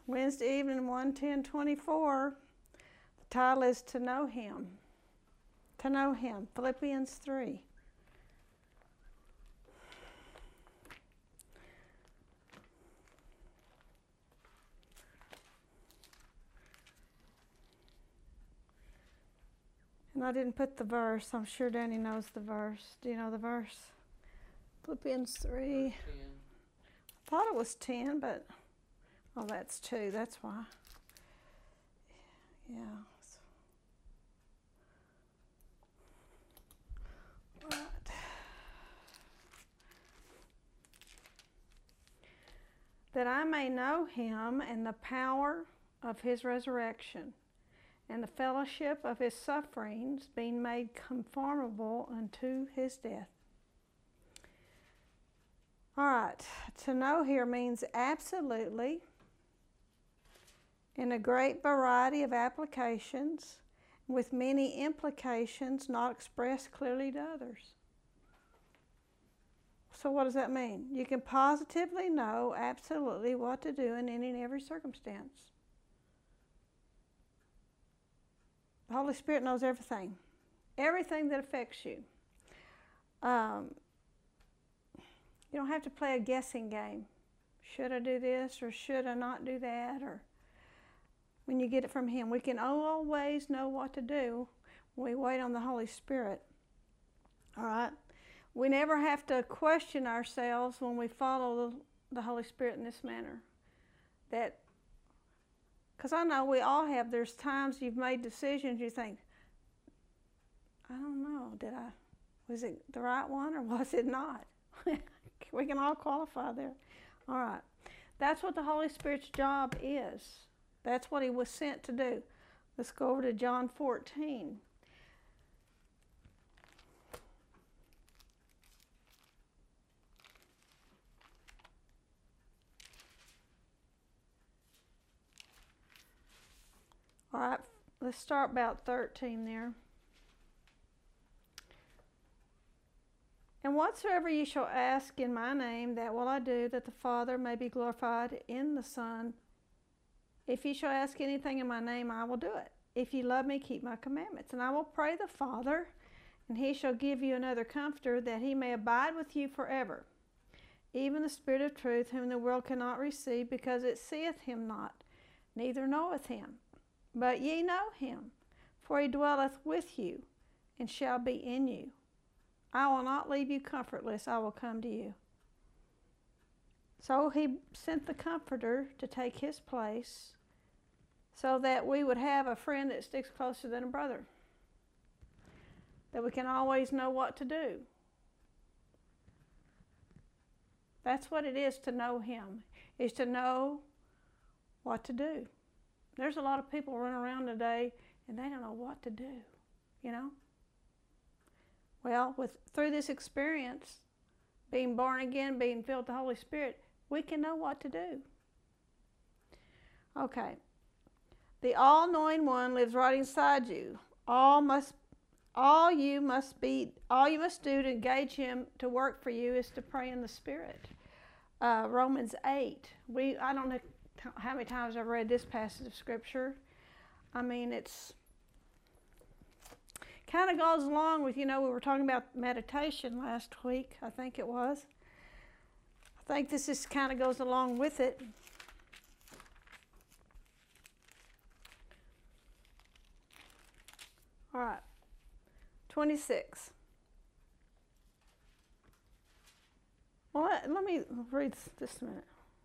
Wednesday evening, 1:10:24. The title is To Know Him. To know Him. Philippians 3. And I didn't put the verse. I'm sure Danny knows the verse. Do you know the verse? Philippians 3. I thought it was 10, but oh, that's 2. That's why. Yeah. Right. That I may know Him and the power of His resurrection, and the fellowship of His sufferings, being made conformable unto His death. All right, to know here means absolutely, in a great variety of applications, with many implications not expressed clearly to others. So what does that mean? You can positively know absolutely what to do in any and every circumstance. The Holy Spirit knows everything. Everything that affects you. You don't have to play a guessing game. Should I do this or should I not do that? Or when you get it from Him, we can always know what to do when we wait on the Holy Spirit. All right? We never have to question ourselves when we follow the Holy Spirit in this manner. Because I know we all have, there's times you've made decisions you think, I don't know, was it the right one or was it not? We can all qualify there. All right. That's what the Holy Spirit's job is. That's what He was sent to do. Let's go over to John 14. All right, let's start about 13 there. And whatsoever ye shall ask in my name, that will I do, that the Father may be glorified in the Son. If ye shall ask anything in my name, I will do it. If ye love me, keep my commandments. And I will pray the Father, and He shall give you another Comforter, that He may abide with you forever. Even the Spirit of truth, whom the world cannot receive, because it seeth Him not, neither knoweth Him. But ye know Him, for He dwelleth with you, and shall be in you. I will not leave you comfortless, I will come to you. So He sent the Comforter to take His place, so that we would have a friend that sticks closer than a brother, that we can always know what to do. That's what it is to know Him, is to know what to do. There's a lot of people running around today and they don't know what to do, you know. Well, through this experience, being born again, being filled with the Holy Spirit, we can know what to do. Okay. The all-knowing One lives right inside you. All you must do to engage Him to work for you is to pray in the Spirit. Romans 8. I don't know how many times I've read this passage of Scripture. I mean, it's kind of goes along with, we were talking about meditation last week, I think it was. I think this just kind of goes along with it. All right, 26. Well, let me read this a minute.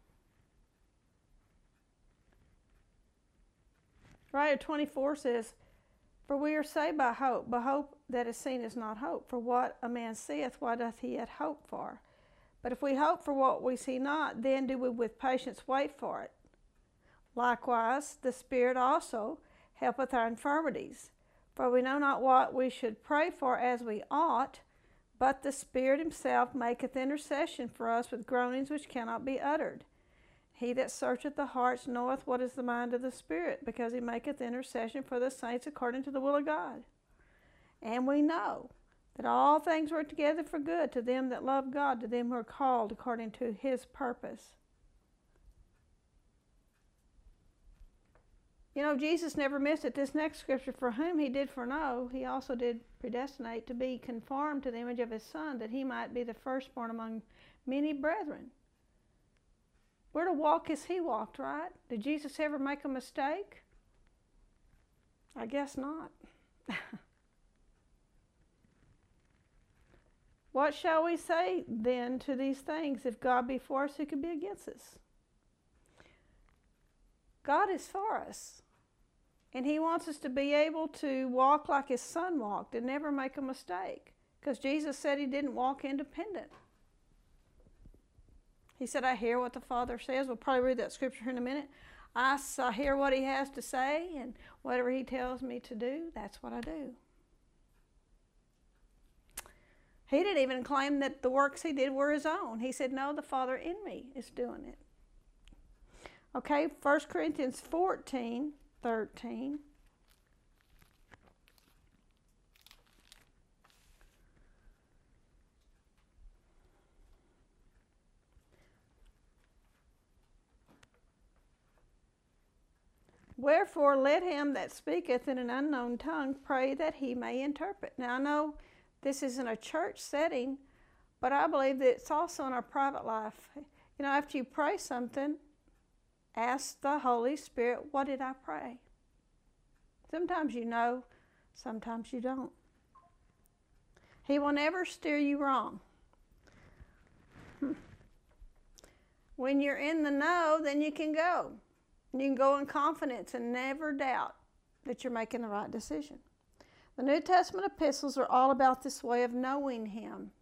Right at 24 says, For we are saved by hope, but hope that is seen is not hope. For what a man seeth, why doth he yet hope for? But if we hope for what we see not, then do we with patience wait for it. Likewise, the Spirit also helpeth our infirmities. For we know not what we should pray for as we ought, but the Spirit Himself maketh intercession for us with groanings which cannot be uttered. He that searcheth the hearts knoweth what is the mind of the Spirit, because He maketh intercession for the saints according to the will of God. And we know that all things work together for good to them that love God, to them who are called according to His purpose. You know, Jesus never missed it. This next scripture, for whom he did foreknow, he also did predestinate to be conformed to the image of his Son, that he might be the firstborn among many brethren. We're to walk as he walked, right? Did Jesus ever make a mistake? I guess not. What shall we say then to these things? If God be for us, who can be against us? God is for us. And he wants us to be able to walk like his Son walked and never make a mistake. Because Jesus said he didn't walk independent. He said, I hear what the Father says. We'll probably read that scripture in a minute. I hear what he has to say, and whatever he tells me to do, that's what I do. He didn't even claim that the works he did were his own. He said, no, the Father in me is doing it. Okay, 1 Corinthians 14:13. Wherefore let him that speaketh in an unknown tongue pray that he may interpret. Now I know this is in a church setting, but I believe that it's also in our private life. You know, after you pray something, ask the Holy Spirit, what did I pray? Sometimes you know, sometimes you don't. He will never steer you wrong. When you're in the know, then you can go. You can go in confidence and never doubt that you're making the right decision. The New Testament epistles are all about this way of knowing him.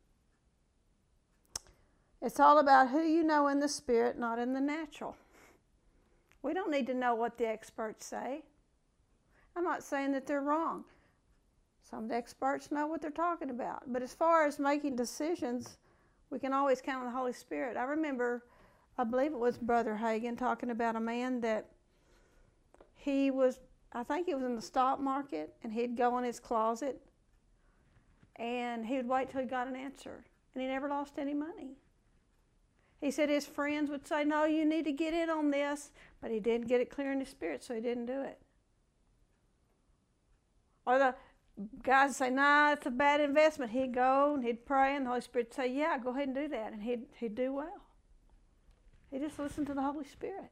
It's all about who you know in the Spirit, not in the natural. We don't need to know what the experts say. I'm not saying that they're wrong. Some of the experts know what they're talking about. But as far as making decisions, we can always count on the Holy Spirit. I remember, I believe it was Brother Hagin talking about a man that I think he was in the stock market, and he'd go in his closet and he would wait till he got an answer, and he never lost any money. He said his friends would say, no, you need to get in on this, but he didn't get it clear in his spirit, so he didn't do it. Or the guys would say, nah, it's a bad investment. He'd go and he'd pray, and the Holy Spirit would say, yeah, go ahead and do that, and he'd do well. He just listened to the Holy Spirit.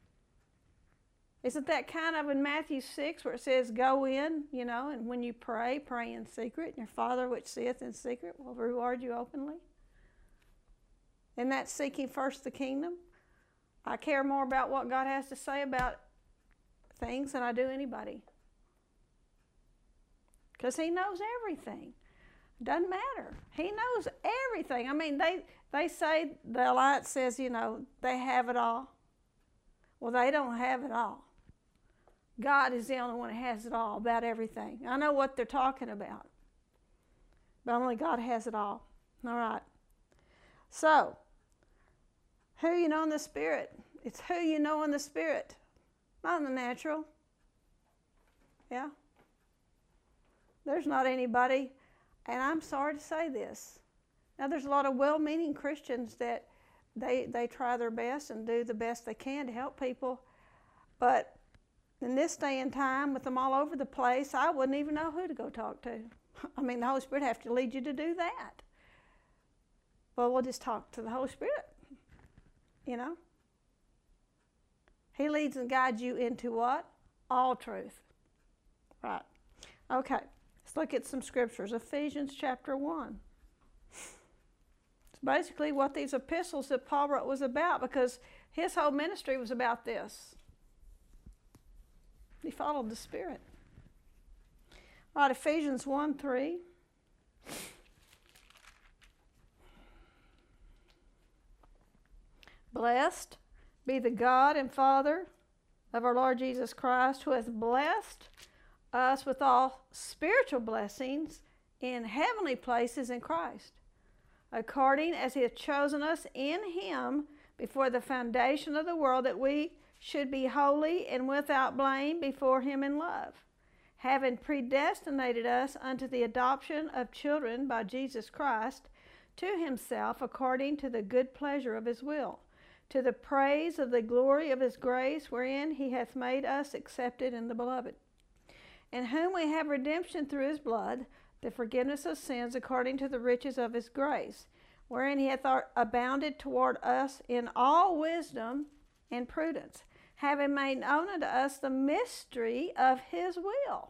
Isn't that kind of in Matthew 6 where it says, go in, you know, and when you pray, pray in secret, and your Father which seeth in secret will reward you openly? And that's seeking first the kingdom. I care more about what God has to say about things than I do anybody. Because he knows everything. Doesn't matter. He knows everything. I mean, they say, the Alliance says, you know, they have it all. Well, they don't have it all. God is the only one that has it all about everything. I know what they're talking about. But only God has it all. All right. So, who you know in the Spirit. It's who you know in the Spirit, not in the natural. Yeah? There's not anybody, and I'm sorry to say this. Now, there's a lot of well-meaning Christians that they try their best and do the best they can to help people. But in this day and time, with them all over the place, I wouldn't even know who to go talk to. I mean, the Holy Spirit have to lead you to do that. Well, we'll just talk to the Holy Spirit, you know. He leads and guides you into what? All truth. Right. Okay. Let's look at some scriptures. Ephesians chapter 1. It's basically what these epistles that Paul wrote was about, because his whole ministry was about this. He followed the Spirit. All right, Ephesians 1:3. Blessed be the God and Father of our Lord Jesus Christ, who has blessed us with all spiritual blessings in heavenly places in Christ, according as he hath chosen us in him before the foundation of the world, that we should be holy and without blame before him in love, having predestinated us unto the adoption of children by Jesus Christ to himself, according to the good pleasure of his will, to the praise of the glory of his grace, wherein he hath made us accepted in the beloved, in whom we have redemption through his blood, the forgiveness of sins according to the riches of his grace, wherein he hath abounded toward us in all wisdom and prudence, having made known unto us the mystery of his will,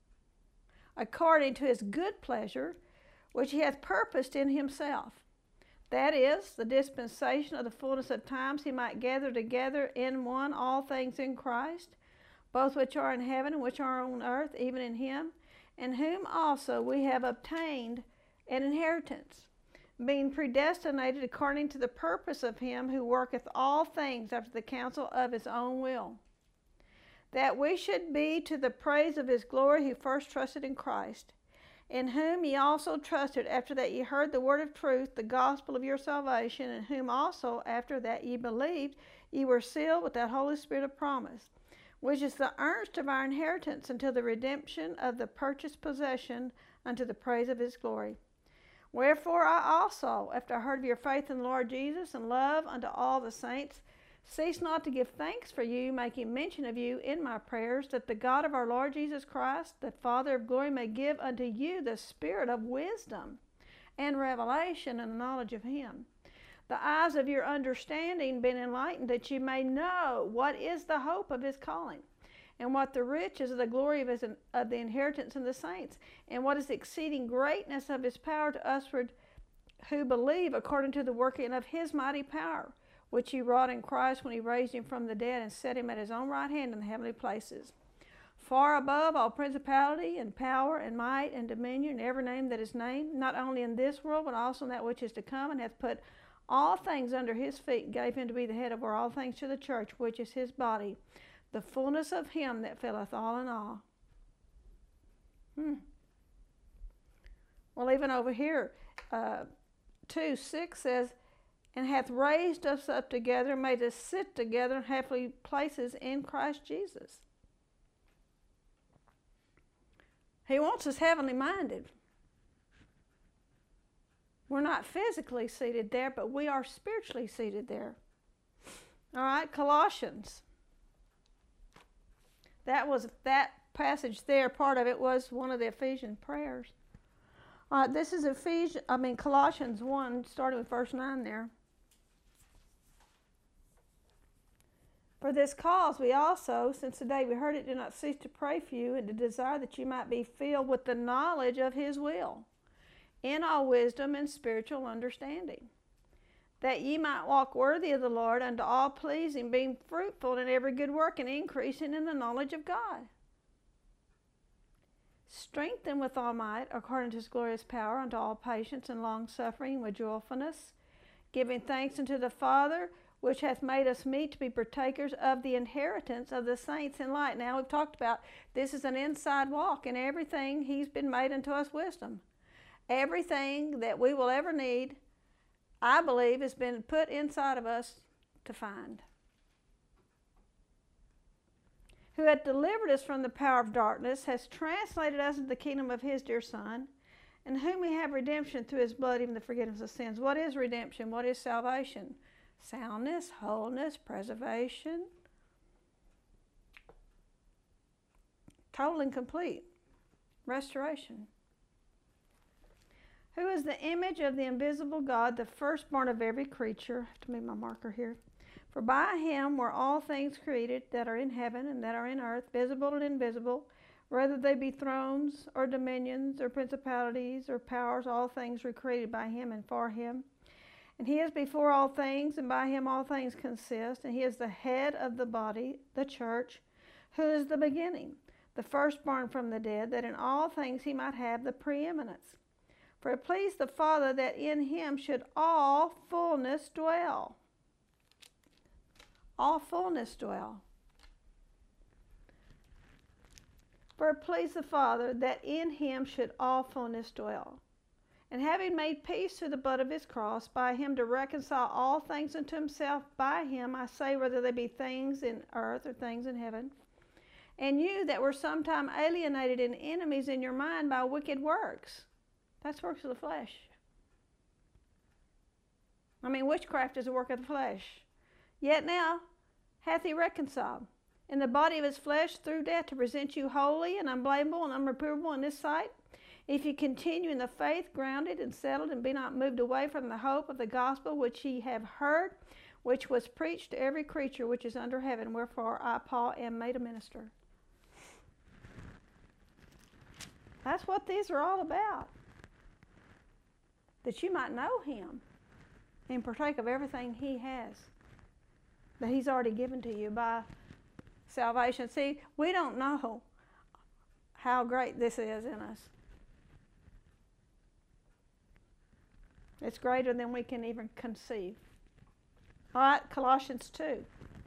according to his good pleasure, which he hath purposed in himself. That is, the dispensation of the fullness of times, he might gather together in one all things in Christ, both which are in heaven and which are on earth, even in him, in whom also we have obtained an inheritance, being predestinated according to the purpose of him who worketh all things after the counsel of his own will, that we should be to the praise of his glory, who first trusted in Christ, in whom ye also trusted, after that ye heard the word of truth, the gospel of your salvation, in whom also, after that ye believed, ye were sealed with that Holy Spirit of promise, which is the earnest of our inheritance until the redemption of the purchased possession, unto the praise of his glory. Wherefore I also, after I heard of your faith in the Lord Jesus and love unto all the saints, cease not to give thanks for you, making mention of you in my prayers, that the God of our Lord Jesus Christ, the Father of glory, may give unto you the spirit of wisdom and revelation and the knowledge of him, the eyes of your understanding being enlightened, that you may know what is the hope of his calling, and what the riches of the glory of the inheritance in the saints, and what is the exceeding greatness of his power to usward who believe, according to the working of his mighty power, which he wrought in Christ when he raised him from the dead and set him at his own right hand in the heavenly places, far above all principality and power and might and dominion and every name that is named, not only in this world, but also in that which is to come, and hath put all things under his feet, and gave him to be the head over all things to the church, which is his body, the fullness of him that filleth all in all. Well, even over here, 2:6 says, and hath raised us up together, made us sit together in heavenly places in Christ Jesus. He wants us heavenly minded. We're not physically seated there, but we are spiritually seated there. All right, Colossians. That passage there, part of it was one of the Ephesian prayers. All right, this is Colossians 1, starting with verse 9 there. For this cause we also, since the day we heard it, do not cease to pray for you, and to desire that you might be filled with the knowledge of his will, in all wisdom and spiritual understanding, that ye might walk worthy of the Lord, unto all pleasing, being fruitful in every good work, and increasing in the knowledge of God, strengthened with all might, according to his glorious power, unto all patience and long-suffering with joyfulness, giving thanks unto the Father, which hath made us meet to be partakers of the inheritance of the saints in light. Now, we've talked about this is an inside walk, and everything he's been made unto us wisdom. Everything that we will ever need, I believe, has been put inside of us to find. Who hath delivered us from the power of darkness, has translated us into the kingdom of his dear Son, in whom we have redemption through his blood, even the forgiveness of sins. What is redemption? What is salvation? Soundness, wholeness, preservation, total and complete restoration. Who is the image of the invisible God, the firstborn of every creature. I have to move my marker here. For by him were all things created, that are in heaven and that are in earth, visible and invisible, whether they be thrones or dominions or principalities or powers. All things were created by him and for him. And he is before all things, and by him all things consist. And he is the head of the body, the church, who is the beginning, the firstborn from the dead, that in all things he might have the preeminence. For it pleased the Father that in him should all fullness dwell. All fullness dwell. For it pleased the Father that in him should all fullness dwell. And having made peace through the blood of his cross, by him to reconcile all things unto himself, by him, I say, whether they be things in earth or things in heaven. And you that were sometime alienated and enemies in your mind by wicked works. That's works of the flesh. Witchcraft is a work of the flesh. Yet now hath he reconciled in the body of his flesh through death, to present you holy and unblameable and unreprovable in his sight. If you continue in the faith, grounded and settled, and be not moved away from the hope of the gospel which ye have heard, which was preached to every creature which is under heaven, wherefore I, Paul, am made a minister. That's what these are all about. That you might know him and partake of everything he has, that he's already given to you by salvation. See, we don't know how great this is in us. It's greater than we can even conceive. All right, Colossians 2.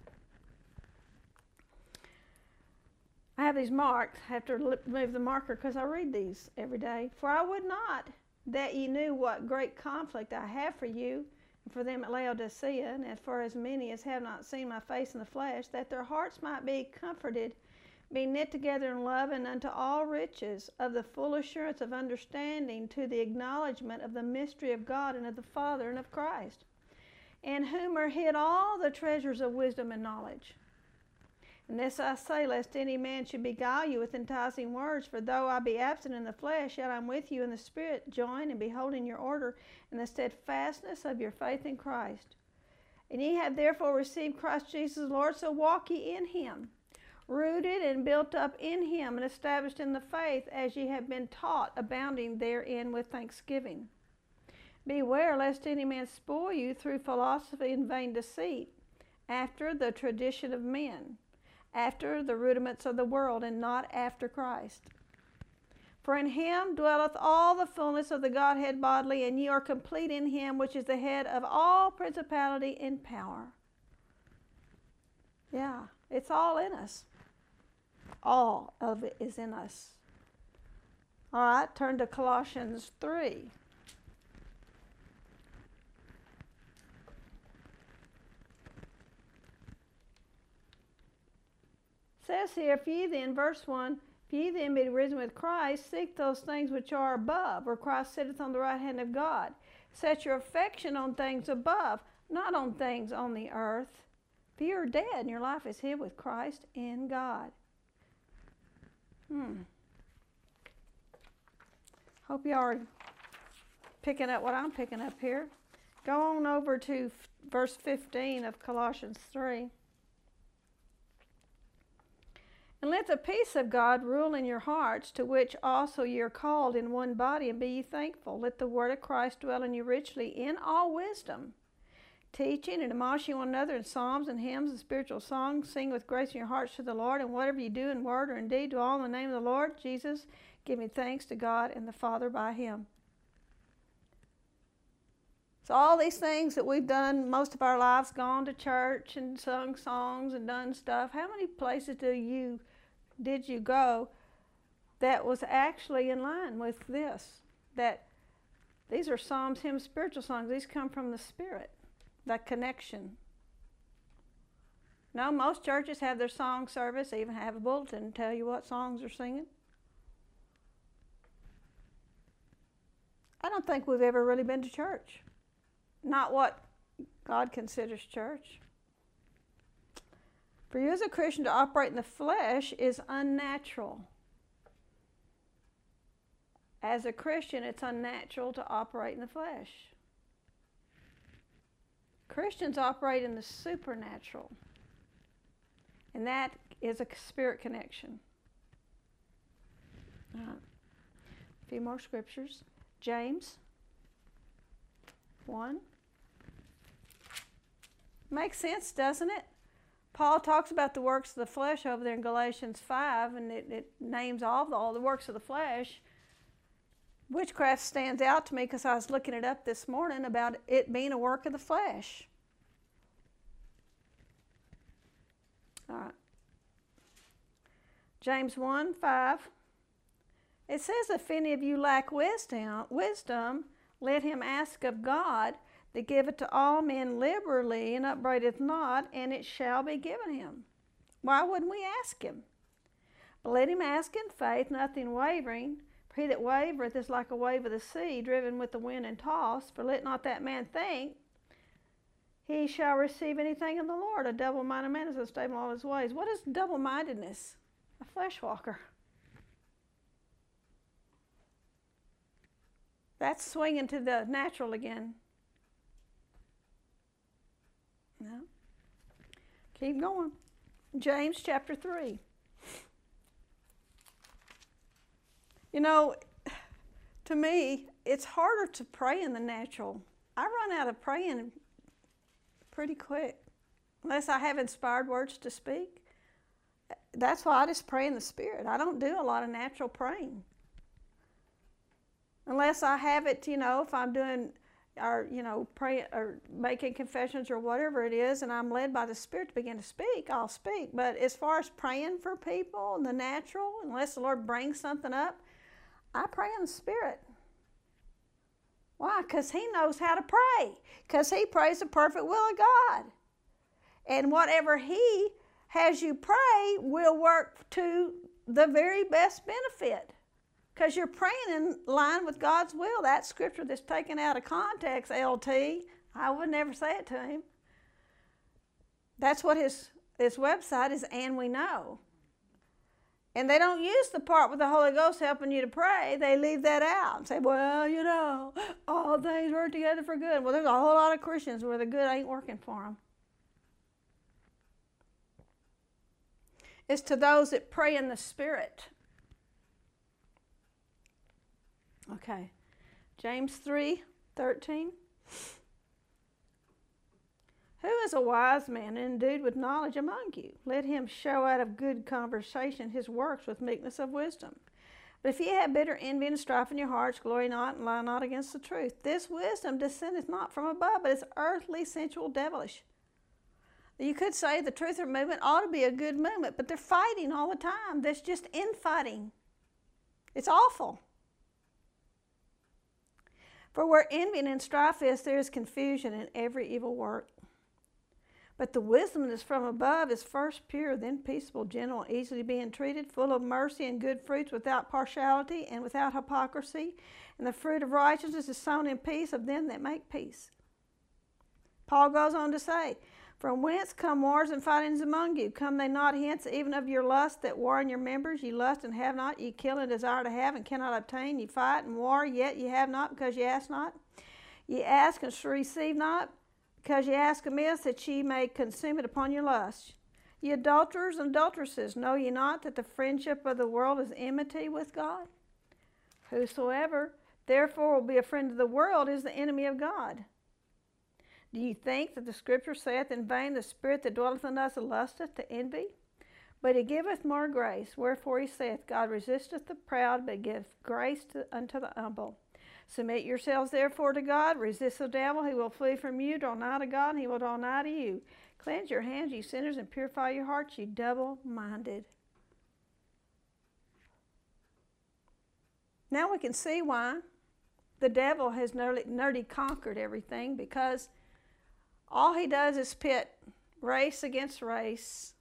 I have these marked. I have to move the marker because I read these every day. For I would not that ye knew what great conflict I have for you and for them at Laodicea, and for as many as have not seen my face in the flesh, that their hearts might be comforted, being knit together in love, and unto all riches of the full assurance of understanding, to the acknowledgement of the mystery of God and of the Father and of Christ, in whom are hid all the treasures of wisdom and knowledge. And this I say, lest any man should beguile you with enticing words. For though I be absent in the flesh, yet I am with you in the Spirit, joined and beholding your order and the steadfastness of your faith in Christ. And ye have therefore received Christ Jesus Lord, so walk ye in him, rooted and built up in him, and established in the faith, as ye have been taught, abounding therein with thanksgiving. Beware lest any man spoil you through philosophy and vain deceit, after the tradition of men, after the rudiments of the world, and not after Christ. For in him dwelleth all the fullness of the Godhead bodily, and ye are complete in him, which is the head of all principality and power. Yeah, it's all in us. All of it is in us. All right, turn to Colossians 3. Says here, if ye then, verse 1, if ye then be risen with Christ, seek those things which are above, where Christ sitteth on the right hand of God. Set your affection on things above, not on things on the earth. For you are dead, and your life is hid with Christ in God. Hope you are picking up what I'm picking up here. Go on over to verse 15 of Colossians 3. And let the peace of God rule in your hearts, to which also ye are called in one body, and be ye thankful. Let the word of Christ dwell in you richly in all wisdom, teaching and admonishing one another in psalms and hymns and spiritual songs, sing with grace in your hearts to the Lord, and whatever you do in word or in deed, do all in the name of the Lord Jesus, giving thanks to God and the Father by him. So all these things that we've done most of our lives, gone to church and sung songs and done stuff, how many places did you go that was actually in line with this? That these are psalms, hymns, spiritual songs. These come from the Spirit, that connection. No, most churches have their song service, they even have a bulletin and tell you what songs they're singing. I don't think we've ever really been to church. Not what God considers church. For you as a Christian to operate in the flesh is unnatural. As a Christian, it's unnatural to operate in the flesh. Christians operate in the supernatural. And that is a spirit connection. A few more scriptures. James 1. Makes sense, doesn't it? Paul talks about the works of the flesh over there in Galatians 5, and it names all the works of the flesh. Witchcraft stands out to me because I was looking it up this morning about it being a work of the flesh. All right. James 1:5. It says, if any of you lack wisdom, let him ask of God, that giveth to all men liberally, and upbraideth not, and it shall be given him. Why wouldn't we ask him? But let him ask in faith, nothing wavering. For he that wavereth is like a wave of the sea, driven with the wind and tossed. For let not that man think he shall receive anything of the Lord. A double-minded man is unstable in all his ways. What is double-mindedness? A flesh walker. That's swinging to the natural again. No. Keep going. James chapter 3. You know, to me, it's harder to pray in the natural. I run out of praying pretty quick, unless I have inspired words to speak. That's why I just pray in the Spirit. I don't do a lot of natural praying. Unless I have it, if I'm doing or, praying or making confessions or whatever it is, and I'm led by the Spirit to begin to speak, I'll speak. But as far as praying for people in the natural, unless the Lord brings something up, I pray in the Spirit. Why? Because He knows how to pray. Because He prays the perfect will of God. And whatever He has you pray will work to the very best benefit. Because you're praying in line with God's will. That scripture that's taken out of context, LT, I would never say it to him. That's what his website is, and we know. And they don't use the part with the Holy Ghost helping you to pray. They leave that out and say, well, all things work together for good. Well, there's a whole lot of Christians where the good ain't working for them. It's to those that pray in the Spirit. Okay, James 3:13. Who is a wise man and endued with knowledge among you? Let him show out of good conversation his works with meekness of wisdom. But if ye have bitter envy and strife in your hearts, glory not and lie not against the truth. This wisdom descendeth not from above, but is earthly, sensual, devilish. You could say the Truther movement ought to be a good movement, but they're fighting all the time. That's just infighting. It's awful. For where envy and strife is, there is confusion in every evil work. But the wisdom that is from above is first pure, then peaceable, gentle, easily being entreated, full of mercy and good fruits, without partiality and without hypocrisy. And the fruit of righteousness is sown in peace of them that make peace. Paul goes on to say, from whence come wars and fightings among you? Come they not hence even of your lust that war in your members? Ye lust and have not, ye kill and desire to have and cannot obtain. Ye fight and war, yet ye have not because ye ask not. Ye ask and receive not, because ye ask amiss, that ye may consume it upon your lust. Ye adulterers and adulteresses, know ye not that the friendship of the world is enmity with God? Whosoever therefore will be a friend of the world is the enemy of God. Do you think that the Scripture saith in vain, the Spirit that dwelleth in us lusteth to envy? But He giveth more grace. Wherefore He saith, God resisteth the proud, but giveth grace unto the humble. Submit yourselves therefore to God. Resist the devil, he will flee from you. Draw nigh to God, and He will draw nigh to you. Cleanse your hands, ye sinners, and purify your hearts, ye double-minded. Now we can see why the devil has nearly conquered everything, because all he does is pit race against race,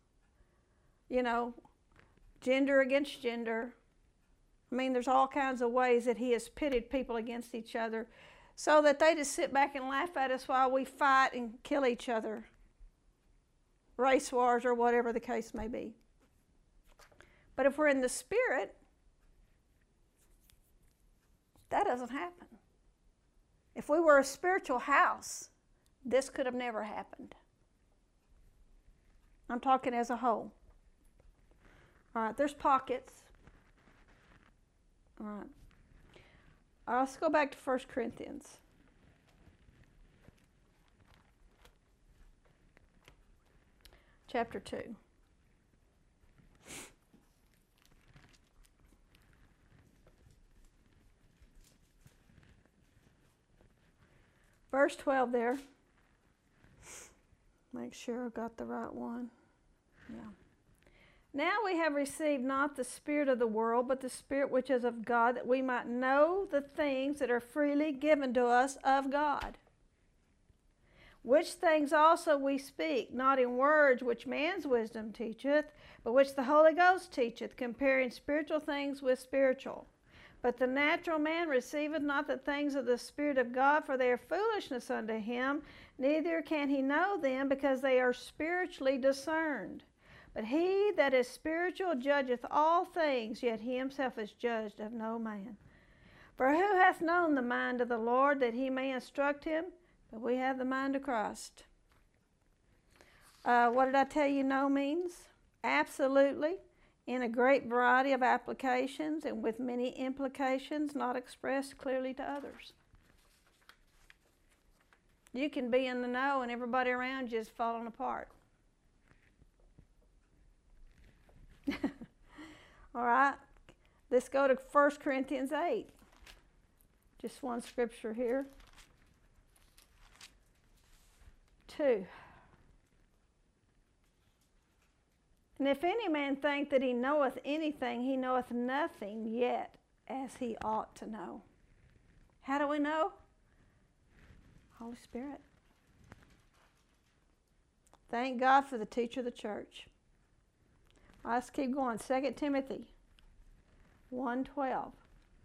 gender against gender. I mean, there's all kinds of ways that he has pitted people against each other so that they just sit back and laugh at us while we fight and kill each other. Race wars or whatever the case may be. But if we're in the Spirit, that doesn't happen. If we were a spiritual house, this could have never happened. I'm talking as a whole. All right, there's pockets. All right. All right, let's go back to 1 Corinthians. Chapter 2. Verse 12 there. Make sure I got the right one. Yeah. Now we have received not the spirit of the world, but the Spirit which is of God, that we might know the things that are freely given to us of God. Which things also we speak, not in words which man's wisdom teacheth, but which the Holy Ghost teacheth, comparing spiritual things with spiritual. But the natural man receiveth not the things of the Spirit of God, for they are foolishness unto him, neither can he know them, because they are spiritually discerned. But he that is spiritual judgeth all things, yet he himself is judged of no man. For who hath known the mind of the Lord, that he may instruct him? But we have the mind of Christ. What did I tell you know means? Absolutely, in a great variety of applications and with many implications not expressed clearly to others. You can be in the know and everybody around you is falling apart. All right, let's go to 1 Corinthians 8. Just one scripture here. 2. And if any man think that he knoweth anything, he knoweth nothing yet as he ought to know. How do we know? Holy Spirit. Thank God for the teacher of the church. All right, let's keep going. 2 Timothy 1:12.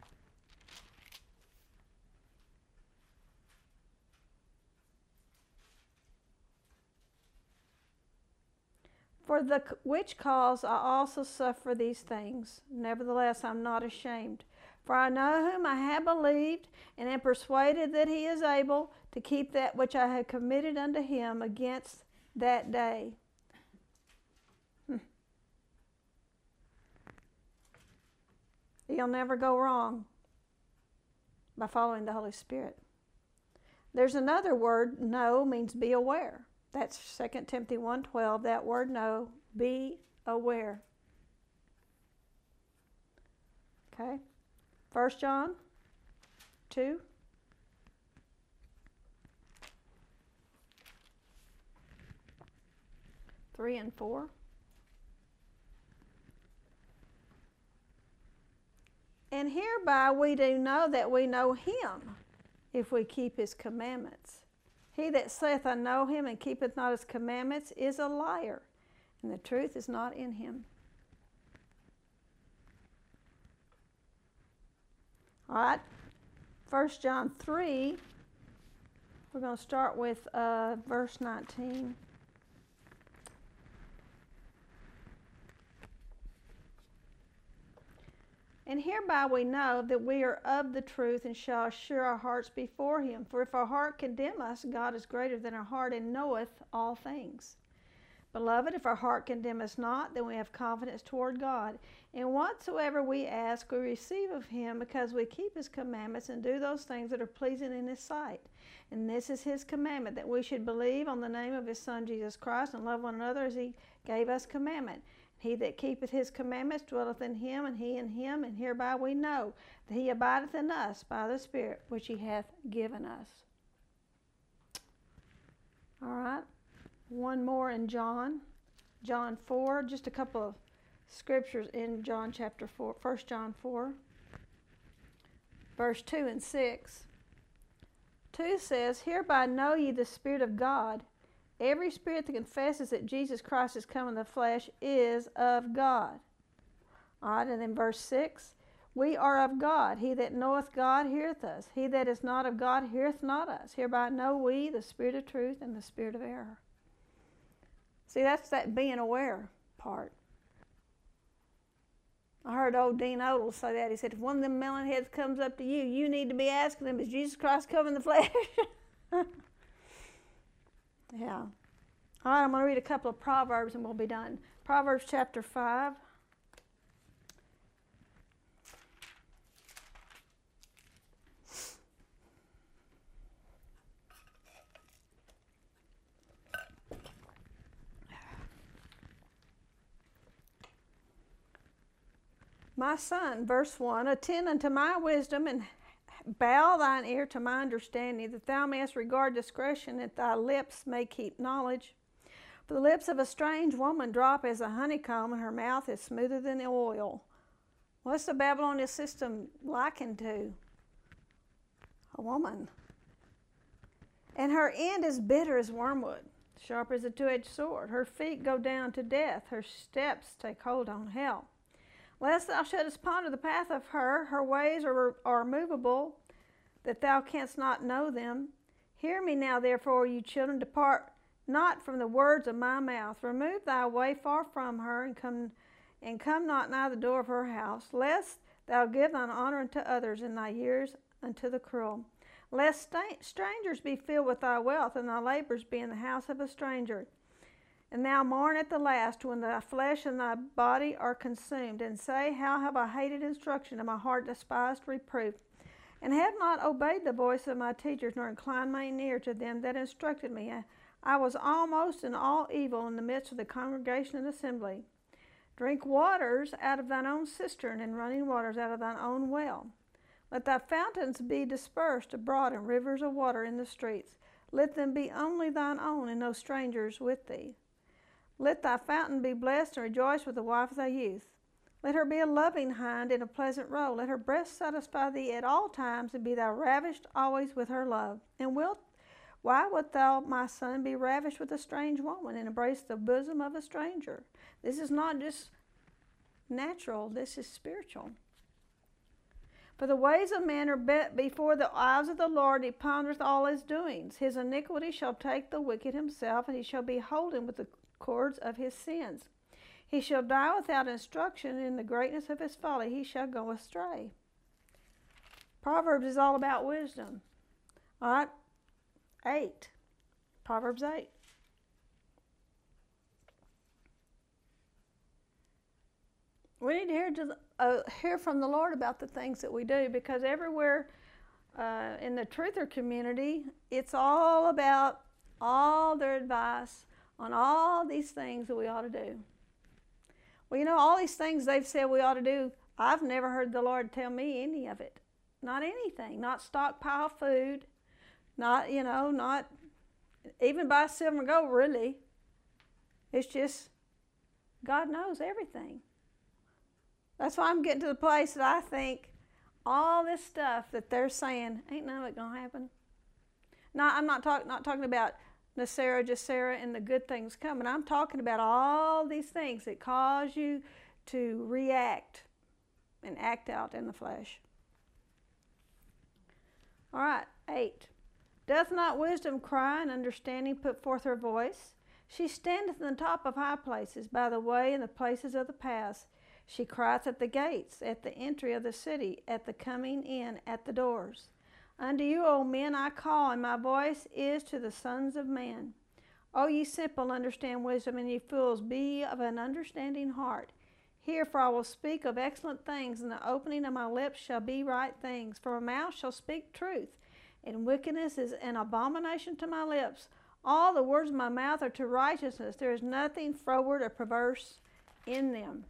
For the which cause I also suffer these things. Nevertheless, I'm not ashamed. For I know whom I have believed, and am persuaded that he is able to keep that which I have committed unto him against that day. You'll never go wrong by following the Holy Spirit. There's another word, know, means be aware. That's 2 Timothy 1:12. That word know, be aware. Okay. 1 John 2. Three and 4. And hereby we do know that we know him, if we keep his commandments. He that saith, I know him, and keepeth not his commandments, is a liar, and the truth is not in him. All right, 1 John 3, we're going to start with verse 19. And hereby we know that we are of the truth, and shall assure our hearts before him. For if our heart condemn us, God is greater than our heart, and knoweth all things. Beloved, if our heart condemn us not, then we have confidence toward God. And whatsoever we ask, we receive of him, because we keep his commandments, and do those things that are pleasing in his sight. And this is his commandment, that we should believe on the name of his Son Jesus Christ, and love one another as he gave us commandment. He that keepeth his commandments dwelleth in him, and he in him, and hereby we know that he abideth in us by the Spirit which he hath given us. All right, one more in John 4, just a couple of scriptures in John chapter 4, 1 John 4, verse 2 and 6. 2 says, hereby know ye the Spirit of God. Every spirit that confesses that Jesus Christ is come in the flesh is of God. All right, and then verse 6, we are of God. He that knoweth God heareth us. He that is not of God heareth not us. Hereby know we the spirit of truth and the spirit of error. See, that's that being aware part. I heard old Dean Odell say that. He said, if one of them melon heads comes up to you, you need to be asking them, is Jesus Christ come in the flesh? Yeah. All right, I'm going to read a couple of Proverbs and we'll be done. Proverbs chapter 5. My son, verse 1, attend unto my wisdom, and bow thine ear to my understanding, that thou mayest regard discretion, that thy lips may keep knowledge. For the lips of a strange woman drop as a honeycomb, and her mouth is smoother than oil. What's the Babylonian system likened to? A woman. And her end is bitter as wormwood, sharp as a two-edged sword. Her feet go down to death, her steps take hold on hell. Lest thou shouldest ponder the path of her, her ways are movable, that thou canst not know them. Hear me now, therefore, you children, depart not from the words of my mouth. Remove thy way far from her, and come not nigh the door of her house, lest thou give thine honor unto others, and thy years unto the cruel. Lest strangers be filled with thy wealth, and thy labors be in the house of a stranger. And thou mourn at the last, when thy flesh and thy body are consumed, and say, How have I hated instruction, and my heart despised reproof, and have not obeyed the voice of my teachers, nor inclined mine ear to them that instructed me. I was almost in all evil in the midst of the congregation and assembly. Drink waters out of thine own cistern, and running waters out of thine own well. Let thy fountains be dispersed abroad, and rivers of water in the streets. Let them be only thine own, and no strangers with thee. Let thy fountain be blessed, and rejoice with the wife of thy youth. Let her be a loving hind and a pleasant roe. Let her breast satisfy thee at all times, and be thou ravished always with her love. And why wilt thou, my son, be ravished with a strange woman, and embrace the bosom of a stranger? This is not just natural, this is spiritual. For the ways of man are before the eyes of the Lord, he pondereth all his doings. His iniquity shall take the wicked himself, and he shall be holden with the cords of his sins. He shall die without instruction, in the greatness of his folly he shall go astray. Proverbs is all about wisdom. All right? 8. Proverbs 8. We need to hear from the Lord about the things that we do, because everywhere in the truther community, it's all about all their advice on all these things that we ought to do. Well, you know, all these things they've said we ought to do, I've never heard the Lord tell me any of it. Not anything. Not stockpile food. Not even buy silver and gold, really. It's just, God knows everything. That's why I'm getting to the place that I think all this stuff that they're saying, ain't none of it going to happen. Now, I'm not talking about Nasera, Jacera, and the good things coming. I'm talking about all these things that cause you to react and act out in the flesh. All right, 8. Doth not wisdom cry, and understanding put forth her voice? She standeth in the top of high places, by the way and the places of the paths. She crieth at the gates, at the entry of the city, at the coming in, at the doors. Unto you, O men, I call, and my voice is to the sons of men. O ye simple, understand wisdom, and ye fools, be of an understanding heart. Hear, for I will speak of excellent things, and the opening of my lips shall be right things. For my mouth shall speak truth, and wickedness is an abomination to my lips. All the words of my mouth are to righteousness. There is nothing froward or perverse in them.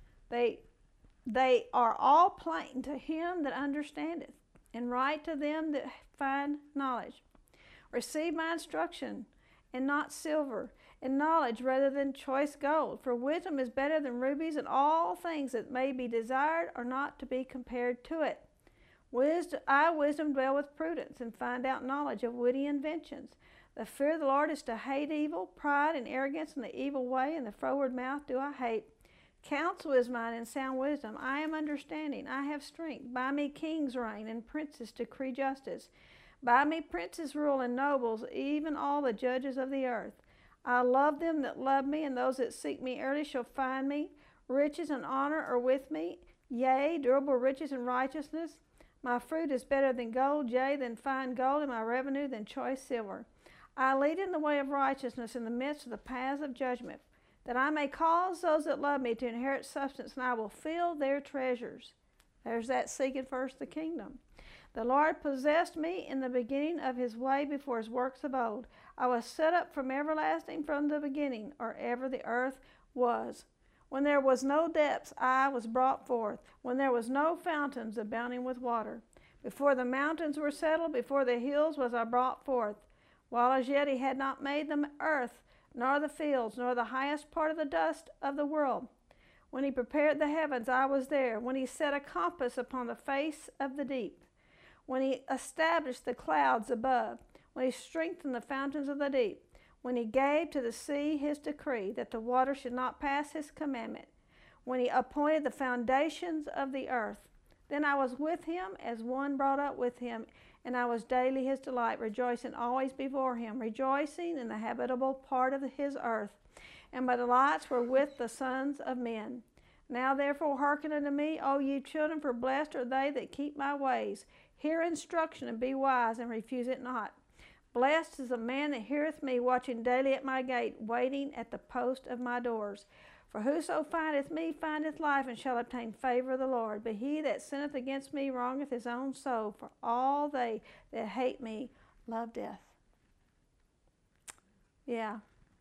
They are all plain to him that understandeth, and right to them that find knowledge. Receive my instruction, and not silver, and knowledge rather than choice gold. For wisdom is better than rubies, and all things that may be desired are not to be compared to it. Wisdom dwell with prudence, and find out knowledge of witty inventions. The fear of the Lord is to hate evil, pride and arrogance, and the evil way, and the froward mouth do I hate. Counsel is mine, and sound wisdom. I am understanding. I have strength. By me kings reign, and princes decree justice. By me princes rule, and nobles, even all the judges of the earth. I love them that love me, and those that seek me early shall find me. Riches and honor are with me, yea, durable riches and righteousness. My fruit is better than gold, yea, than fine gold, and my revenue than choice silver. I lead in the way of righteousness in the midst of the paths of judgment, that I may cause those that love me to inherit substance, and I will fill their treasures. There's that seeking first the kingdom. The Lord possessed me in the beginning of his way before his works of old. I was set up from everlasting, from the beginning, or ever the earth was. When there was no depths, I was brought forth. When there was no fountains abounding with water. Before the mountains were settled, before the hills was I brought forth. While as yet he had not made the earth, nor the fields, nor the highest part of the dust of the world. When he prepared the heavens, I was there. When he set a compass upon the face of the deep. When he established the clouds above. When he strengthened the fountains of the deep. When he gave to the sea his decree, that the water should not pass his commandment. When he appointed the foundations of the earth. Then I was with him as one brought up with him, and I was daily his delight, rejoicing always before him, rejoicing in the habitable part of his earth. And my delights were with the sons of men. Now therefore hearken unto me, O ye children, for blessed are they that keep my ways. Hear instruction, and be wise, and refuse it not. Blessed is the man that heareth me, watching daily at my gate, waiting at the post of my doors. For whoso findeth me findeth life, and shall obtain favor of the Lord. But he that sinneth against me wrongeth his own soul, for all they that hate me love death. Yeah.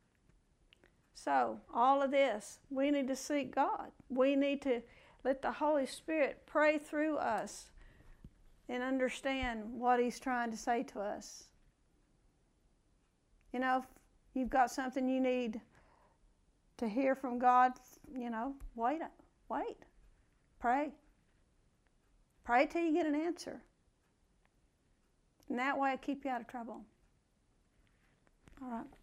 So, all of this, we need to seek God. We need to let the Holy Spirit pray through us and understand what He's trying to say to us. You know, if you've got something you need to hear from God, you know, wait. Pray. Pray till you get an answer. And that way it'll keep you out of trouble. All right.